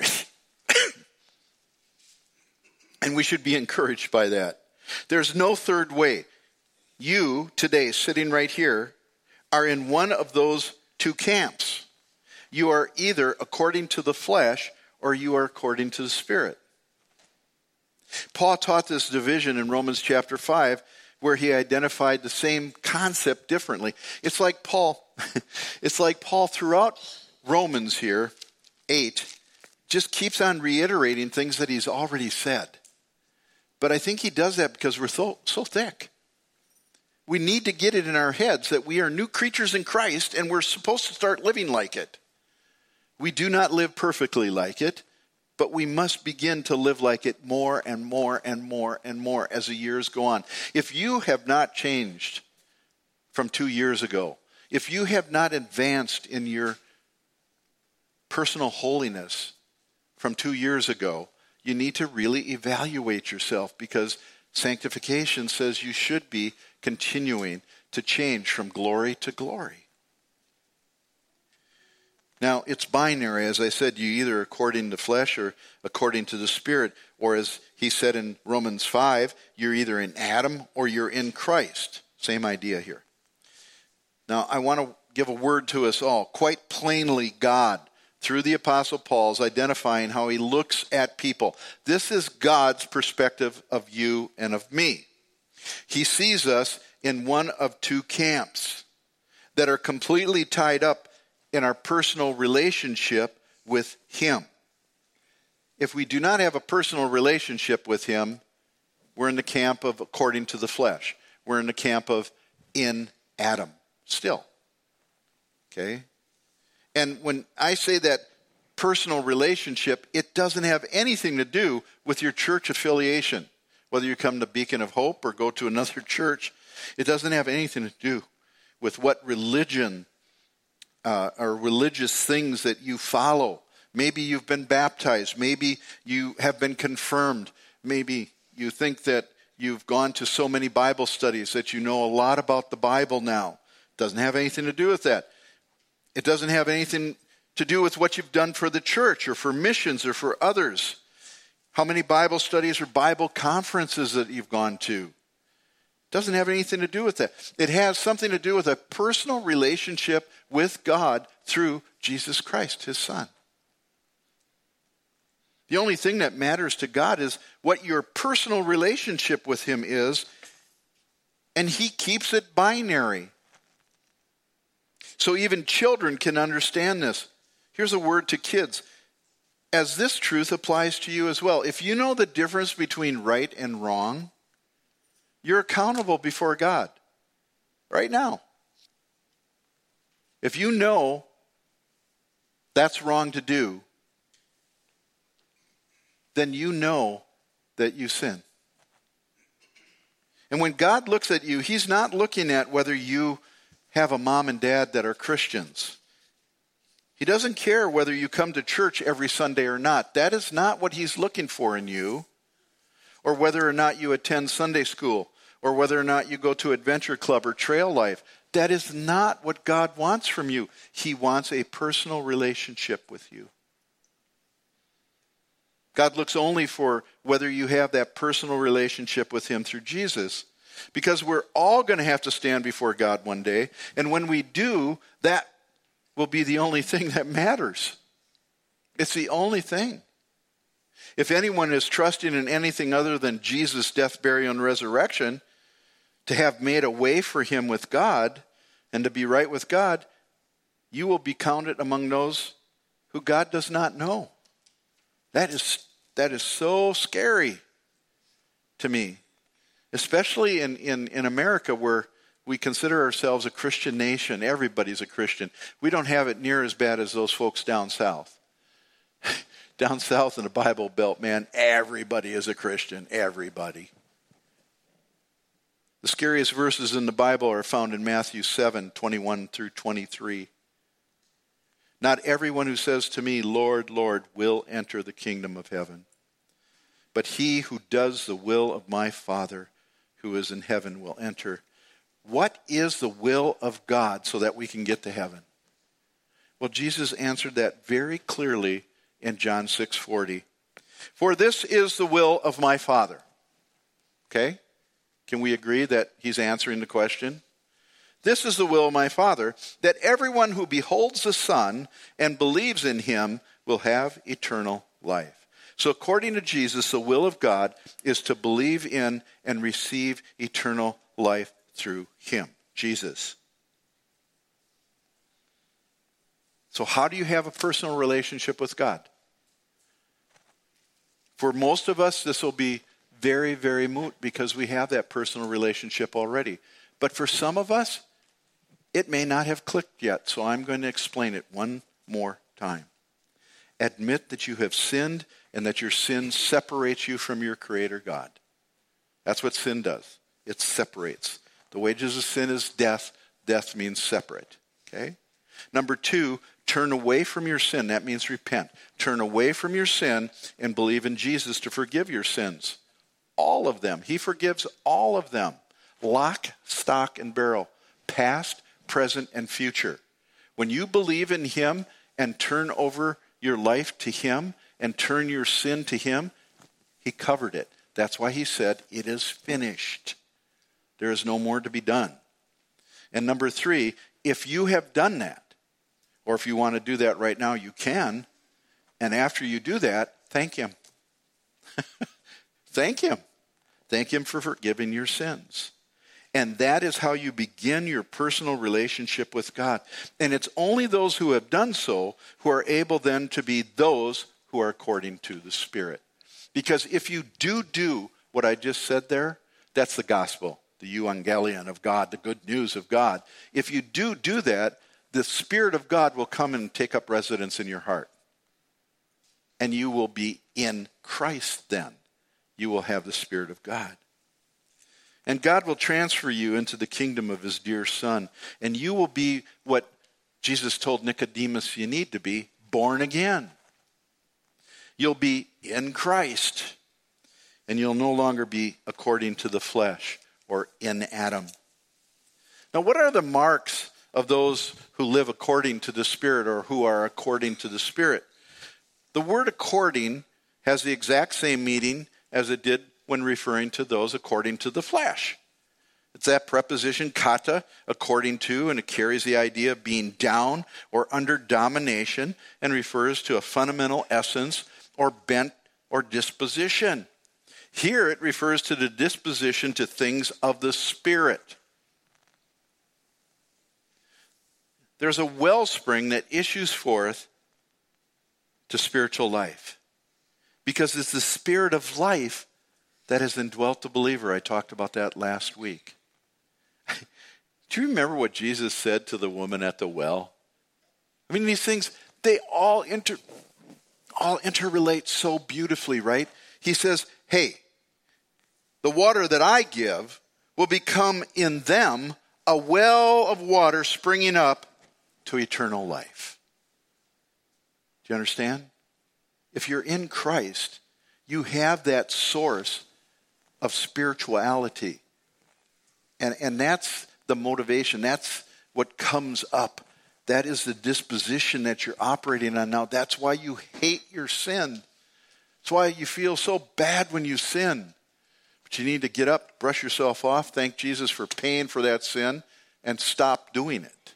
And we should be encouraged by that. There's no third way. You, today, sitting right here, are in one of those two camps. You are either according to the flesh or you are according to the Spirit. Paul taught this division in Romans chapter five, where he identified the same concept differently. It's like Paul, it's like Paul throughout Romans here, eight, just keeps on reiterating things that he's already said. But I think he does that because we're so, so thick. We need to get it in our heads that we are new creatures in Christ and we're supposed to start living like it. We do not live perfectly like it, but we must begin to live like it more and more and more and more as the years go on. If you have not changed from two years ago, if you have not advanced in your personal holiness from two years ago, you need to really evaluate yourself, because sanctification says you should be continuing to change from glory to glory. Now, it's binary. As I said, you either according to flesh or according to the Spirit, or as he said in Romans five, you're either in Adam or you're in Christ. Same idea here. Now, I want to give a word to us all. Quite plainly, God, through the Apostle Paul, is identifying how he looks at people. This is God's perspective of you and of me. He sees us in one of two camps that are completely tied up in our personal relationship with him. If we do not have a personal relationship with him, we're in the camp of according to the flesh. We're in the camp of in Adam still. Okay? And when I say that personal relationship, it doesn't have anything to do with your church affiliation. Whether you come to Beacon of Hope or go to another church, it doesn't have anything to do with what religion uh, or religious things that you follow. Maybe you've been baptized. Maybe you have been confirmed. Maybe you think that you've gone to so many Bible studies that you know a lot about the Bible now. It doesn't have anything to do with that. It doesn't have anything to do with what you've done for the church or for missions or for others. How many Bible studies or Bible conferences that you've gone to. It doesn't have anything to do with that. It has something to do with a personal relationship with God through Jesus Christ, his Son. The only thing that matters to God is what your personal relationship with him is, and he keeps it binary. So even children can understand this. Here's a word to kids. As this truth applies to you as well. If you know the difference between right and wrong, You're accountable before God right now. If you know that's wrong to do, then you know that you sin. And when God looks at you, he's not looking at whether you have a mom and dad that are Christians. He doesn't care whether you come to church every Sunday or not. That is not what he's looking for in you. Or whether or not you attend Sunday school, or whether or not you go to Adventure Club or Trail Life. That is not what God wants from you. He wants a personal relationship with you. God looks only for whether you have that personal relationship with him through Jesus. Because we're all going to have to stand before God one day. And when we do, that will be the only thing that matters. It's the only thing. If anyone is trusting in anything other than Jesus' death, burial, and resurrection, to have made a way for him with God and to be right with God, you will be counted among those who God does not know. That is, that is so scary to me, especially in, in, in America where we consider ourselves a Christian nation. Everybody's a Christian. We don't have it near as bad as those folks down south. Down south in the Bible Belt, man, everybody is a Christian. Everybody. The scariest verses in the Bible are found in Matthew seven, twenty-one through twenty-three. Not everyone who says to me, Lord, Lord, will enter the kingdom of heaven. But he who does the will of my Father who is in heaven will enter. What is the will of God so that we can get to heaven? Well, Jesus answered that very clearly in John six forty. For this is the will of my Father. Okay? Can we agree that he's answering the question? This is the will of my Father, that everyone who beholds the Son and believes in him will have eternal life. So according to Jesus, the will of God is to believe in and receive eternal life through him, Jesus. So how do you have a personal relationship with God? For most of us, this will be very, very moot because we have that personal relationship already. But for some of us, it may not have clicked yet, so I'm going to explain it one more time. Admit that you have sinned and that your sin separates you from your Creator God. That's what sin does. It separates. The wages of sin is death. Death means separate. Okay? Number two, turn away from your sin. That means repent. Turn away from your sin and believe in Jesus to forgive your sins. All of them. He forgives all of them. Lock, stock, and barrel. Past, present, and future. When you believe in him and turn over your life to him and turn your sin to him, he covered it. That's why he said, it is finished. There is no more to be done. And number three, if you have done that, or if you want to do that right now, you can. And after you do that, thank him. Thank him. Thank him for forgiving your sins. And that is how you begin your personal relationship with God. And it's only those who have done so who are able then to be those who are according to the Spirit. Because if you do do what I just said there, that's the gospel, the evangelion of God, the good news of God. If you do do that, the Spirit of God will come and take up residence in your heart. And you will be in Christ then. You will have the Spirit of God. And God will transfer you into the kingdom of his dear Son. And you will be what Jesus told Nicodemus you need to be, born again. You'll be in Christ. And you'll no longer be according to the flesh or in Adam. Now, what are the marks of those who live according to the Spirit or who are according to the Spirit? The word according has the exact same meaning as it did when referring to those according to the flesh. It's that preposition kata, according to, and it carries the idea of being down or under domination and refers to a fundamental essence or bent or disposition. Here it refers to the disposition to things of the Spirit. There's a wellspring that issues forth to spiritual life. Because it's the Spirit of life that has indwelt the believer. I talked about that last week. Do you remember what Jesus said to the woman at the well? I mean, these things, they all inter, all interrelate so beautifully, right? He says, hey, the water that I give will become in them a well of water springing up to eternal life. Do you understand? If you're in Christ, you have that source of spirituality. And, and that's the motivation. That's what comes up. That is the disposition that you're operating on now. That's why you hate your sin. That's why you feel so bad when you sin. But you need to get up, brush yourself off, thank Jesus for paying for that sin, and stop doing it.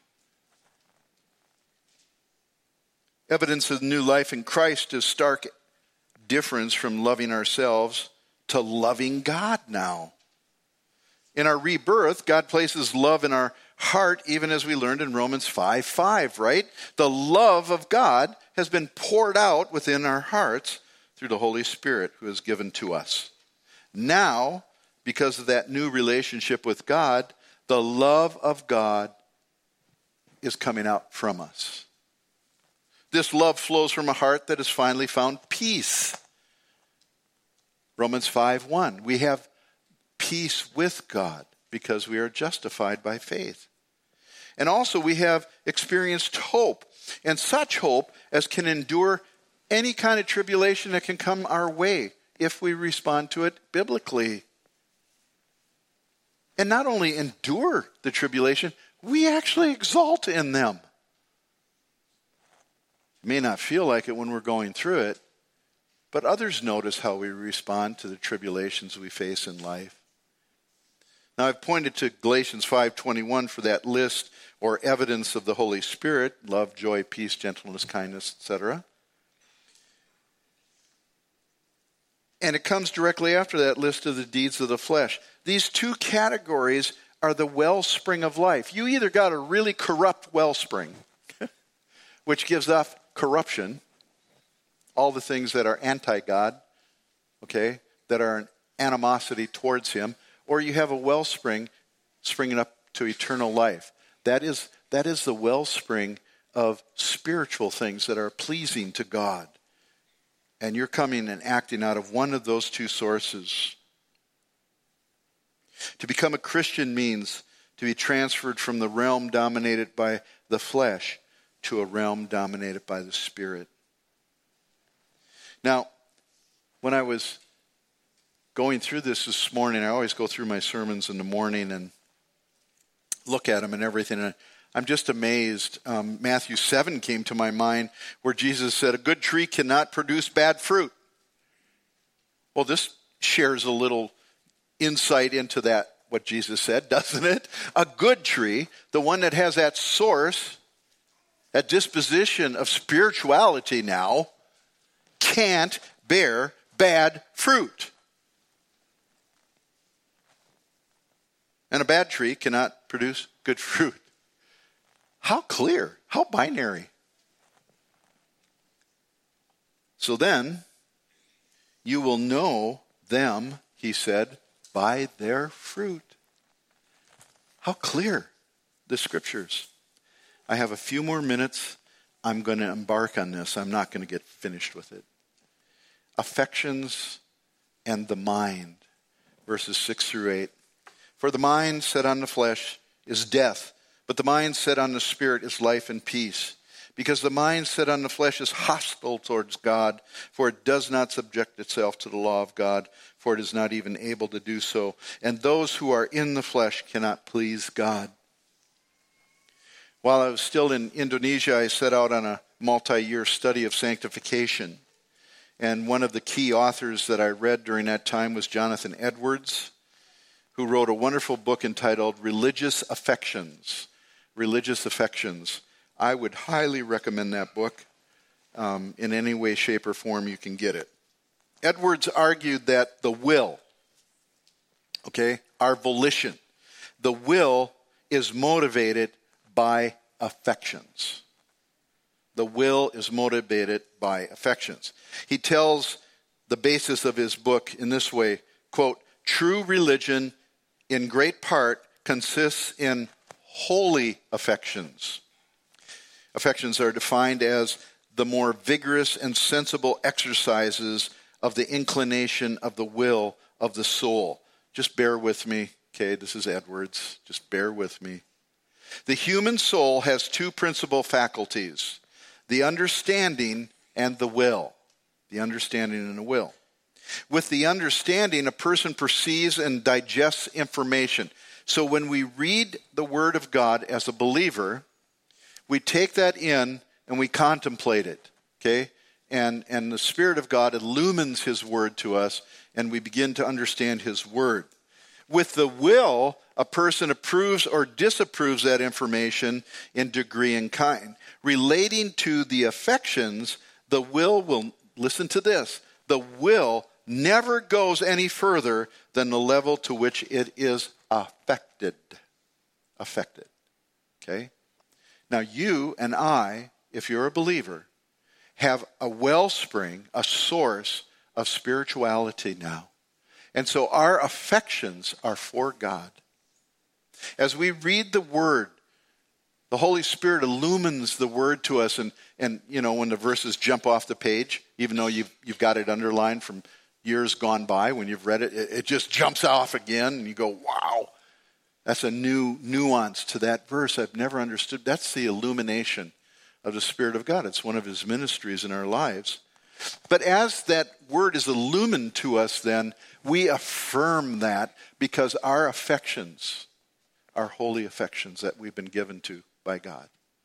Evidence of new life in Christ is stark difference from loving ourselves to loving God now. In our rebirth, God places love in our heart, even as we learned in Romans five five, right? The love of God has been poured out within our hearts through the Holy Spirit who is given to us. Now, because of that new relationship with God, the love of God is coming out from us. This love flows from a heart that has finally found peace. Romans five one, we have peace with God because we are justified by faith. And also we have experienced hope, and such hope as can endure any kind of tribulation that can come our way if we respond to it biblically. And not only endure the tribulation, we actually exult in them. It may not feel like it when we're going through it, but others notice how we respond to the tribulations we face in life. Now, I've pointed to Galatians five twenty-one for that list or evidence of the Holy Spirit: love, joy, peace, gentleness, kindness, et cetera. And it comes directly after that list of the deeds of the flesh. These two categories are the wellspring of life. You either got a really corrupt wellspring, which gives off corruption, all the things that are anti-God, okay, that are an animosity towards him, or you have a wellspring springing up to eternal life. That is, that is the wellspring of spiritual things that are pleasing to God. And you're coming and acting out of one of those two sources. To become a Christian means to be transferred from the realm dominated by the flesh to a realm dominated by the Spirit. Now, when I was going through this this morning, I always go through my sermons in the morning and look at them and everything, and I'm just amazed. Um, Matthew seven came to my mind where Jesus said, a good tree cannot produce bad fruit. Well, this shares a little insight into that, what Jesus said, doesn't it? A good tree, the one that has that source, that disposition of spirituality now, can't bear bad fruit. And a bad tree cannot produce good fruit. How clear, how binary. So then, you will know them, he said, by their fruit. How clear the scriptures. I have a few more minutes. I'm going to embark on this. I'm not going to get finished with it. Affections and the mind, verses six through eight. For the mind set on the flesh is death, but the mind set on the Spirit is life and peace. Because the mind set on the flesh is hostile towards God, for it does not subject itself to the law of God, for it is not even able to do so. And those who are in the flesh cannot please God. While I was still in Indonesia, I set out on a multi-year study of sanctification. And one of the key authors that I read during that time was Jonathan Edwards, who wrote a wonderful book entitled Religious Affections. Religious Affections. I would highly recommend that book um, in any way, shape, or form you can get it. Edwards argued that the will, okay, our volition, the will is motivated by affections. The will is motivated by affections. He tells the basis of his book in this way: quote, true religion in great part consists in holy affections. Affections are defined as the more vigorous and sensible exercises of the inclination of the will of the soul. Just bear with me, okay? This is Edwards. Just bear with me. The human soul has two principal faculties, the understanding and the will. The understanding and the will. With the understanding, a person perceives and digests information. So when we read the Word of God as a believer, we take that in and we contemplate it, okay? And, and the Spirit of God illumines His Word to us, and we begin to understand His Word. With the will, a person approves or disapproves that information in degree and kind. Relating to the affections, the will will, listen to this, the will never goes any further than the level to which it is affected. Affected. Okay? Now you and I, if you're a believer, have a wellspring, a source of spirituality now. And so our affections are for God. As we read the Word, the Holy Spirit illumines the Word to us, and, and you know, when the verses jump off the page, even though you've, you've got it underlined from years gone by, when you've read it, it, it just jumps off again, and you go, wow, that's a new nuance to that verse I've never understood. That's the illumination of the Spirit of God. It's one of His ministries in our lives. But as that Word is illumined to us then, we affirm that because our affections are holy affections that we've been given to by God.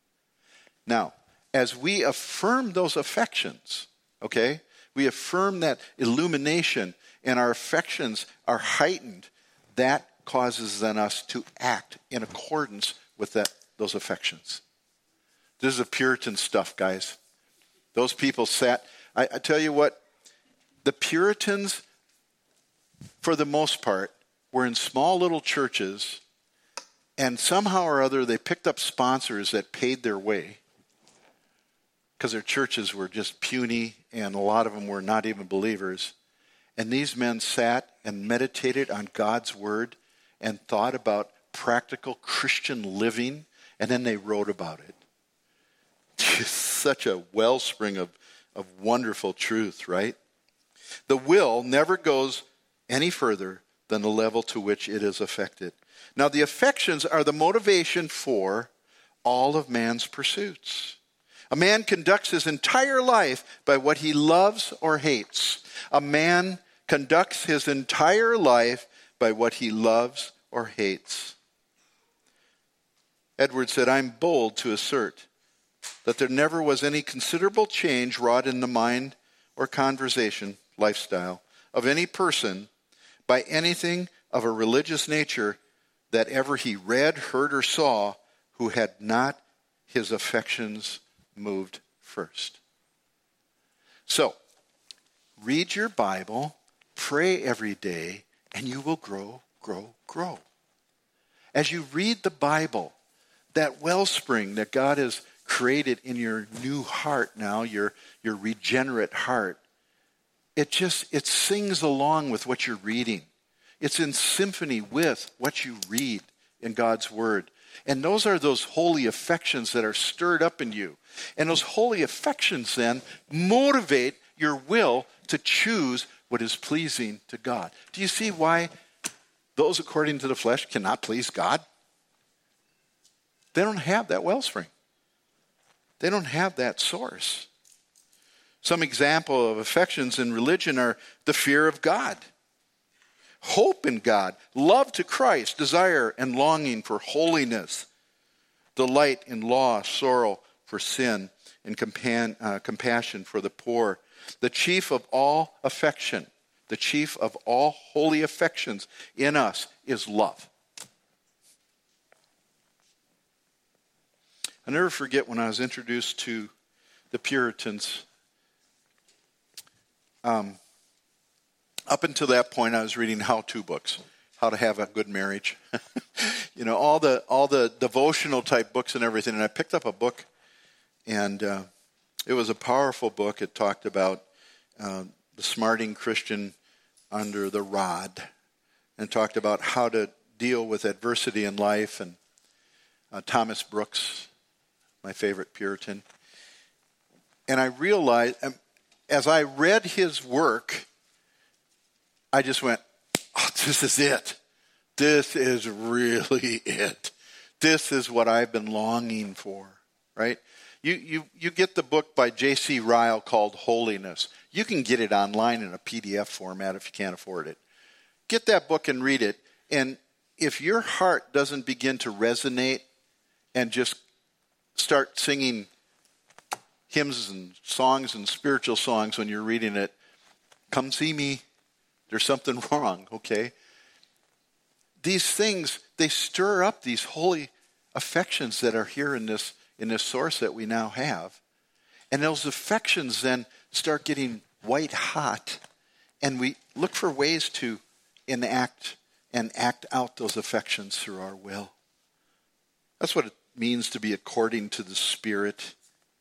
Now, as we affirm those affections, okay, we affirm that illumination and our affections are heightened, that causes then us to act in accordance with that those affections. This is the Puritan stuff, guys. Those people sat, I, I tell you what, the Puritans, for the most part, were in small little churches, and somehow or other they picked up sponsors that paid their way because their churches were just puny and a lot of them were not even believers. And these men sat and meditated on God's Word and thought about practical Christian living, and then they wrote about it. It's such a wellspring of, of wonderful truth, right? The will never goes any further than the level to which it is affected. Now, the affections are the motivation for all of man's pursuits. A man conducts his entire life by what he loves or hates. A man conducts his entire life by what he loves or hates. Edwards said, I'm bold to assert that there never was any considerable change wrought in the mind or conversation, lifestyle, of any person by anything of a religious nature that ever he read, heard, or saw who had not his affections moved first. So, read your Bible, pray every day, and you will grow, grow, grow. As you read the Bible, that wellspring that God has created in your new heart now, your, your regenerate heart, it just, it sings along with what you're reading. It's in symphony with what you read in God's Word. And those are those holy affections that are stirred up in you. And those holy affections then motivate your will to choose what is pleasing to God. Do you see why those according to the flesh cannot please God? They don't have that wellspring. They don't have that source. Some example of affections in religion are the fear of God, hope in God, love to Christ, desire and longing for holiness, delight in law, sorrow for sin, and compan- uh, compassion for the poor. The chief of all affection, the chief of all holy affections in us is love. I'll never forget when I was introduced to the Puritans. Um, up until that point, I was reading how-to books, how to have a good marriage. you know, all the all the devotional type books and everything. And I picked up a book, and uh, it was a powerful book. It talked about uh, the smarting Christian under the rod and talked about how to deal with adversity in life. And uh, Thomas Brooks, my favorite Puritan. And I realized, um, as I read his work, I just went, oh, this is it. This is really it. This is what I've been longing for, right? You you you get the book by J C Ryle called Holiness. You can get it online in a P D F format if you can't afford it. Get that book and read it. And if your heart doesn't begin to resonate and just start singing hymns and songs and spiritual songs when you're reading it, come see me. There's something wrong, okay? These things, they stir up these holy affections that are here in this in this source that we now have. And those affections then start getting white hot, and we look for ways to enact and act out those affections through our will. That's what it means to be according to the Spirit.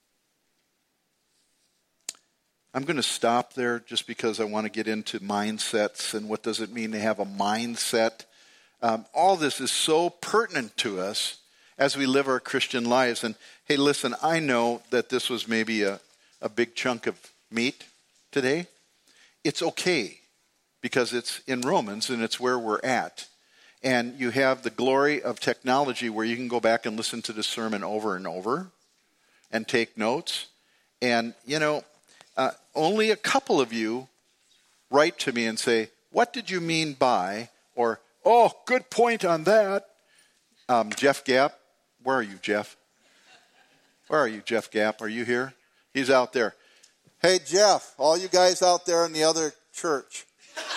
I'm going to stop there just because I want to get into mindsets and what does it mean to have a mindset. Um, all this is so pertinent to us as we live our Christian lives. And hey, listen, I know that this was maybe a, a big chunk of meat today. It's okay because it's in Romans and it's where we're at. And you have the glory of technology where you can go back and listen to the sermon over and over and take notes. And, you know, uh, only a couple of you write to me and say, what did you mean by, or, oh, good point on that. Um, Jeff Gapp. Where are you, Jeff? Where are you, Jeff Gapp? Are you here? He's out there. Hey, Jeff, all you guys out there in the other church.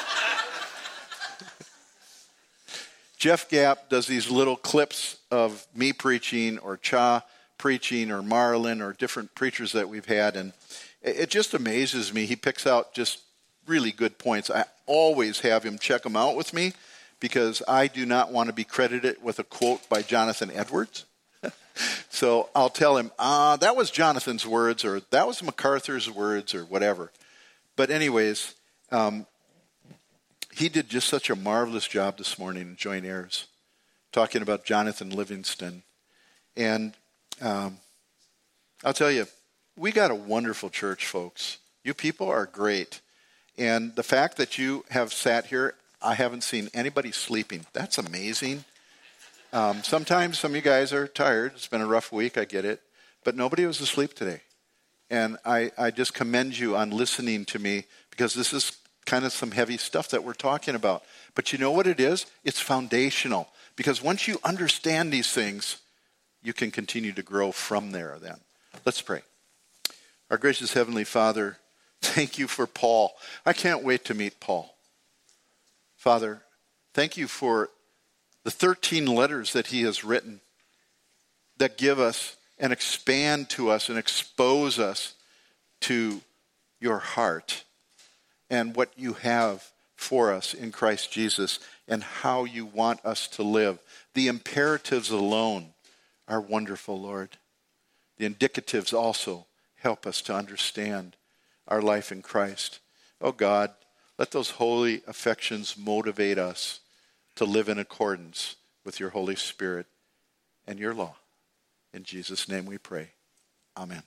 Jeff Gapp does these little clips of me preaching or Cha preaching or Marlin or different preachers that we've had, and it just amazes me. He picks out just really good points. I always have him check them out with me because I do not want to be credited with a quote by Jonathan Edwards. So I'll tell him, ah, that was Jonathan's words, or that was MacArthur's words, or whatever. But anyways, um, he did just such a marvelous job this morning in Joint Heirs, talking about Jonathan Livingston. And um, I'll tell you, we got a wonderful church, folks. You people are great. And the fact that you have sat here, I haven't seen anybody sleeping. That's amazing. Um, sometimes some of you guys are tired. It's been a rough week, I get it. But nobody was asleep today. And I, I just commend you on listening to me because this is kind of some heavy stuff that we're talking about. But you know what it is? It's foundational. Because once you understand these things, you can continue to grow from there then. Let's pray. Our gracious Heavenly Father, thank you for Paul. I can't wait to meet Paul. Father, thank you for the thirteen letters that he has written that give us and expand to us and expose us to your heart and what you have for us in Christ Jesus and how you want us to live. The imperatives alone are wonderful, Lord. The indicatives also help us to understand our life in Christ. Oh God, let those holy affections motivate us to live in accordance with your Holy Spirit and your law. In Jesus' name we pray. Amen.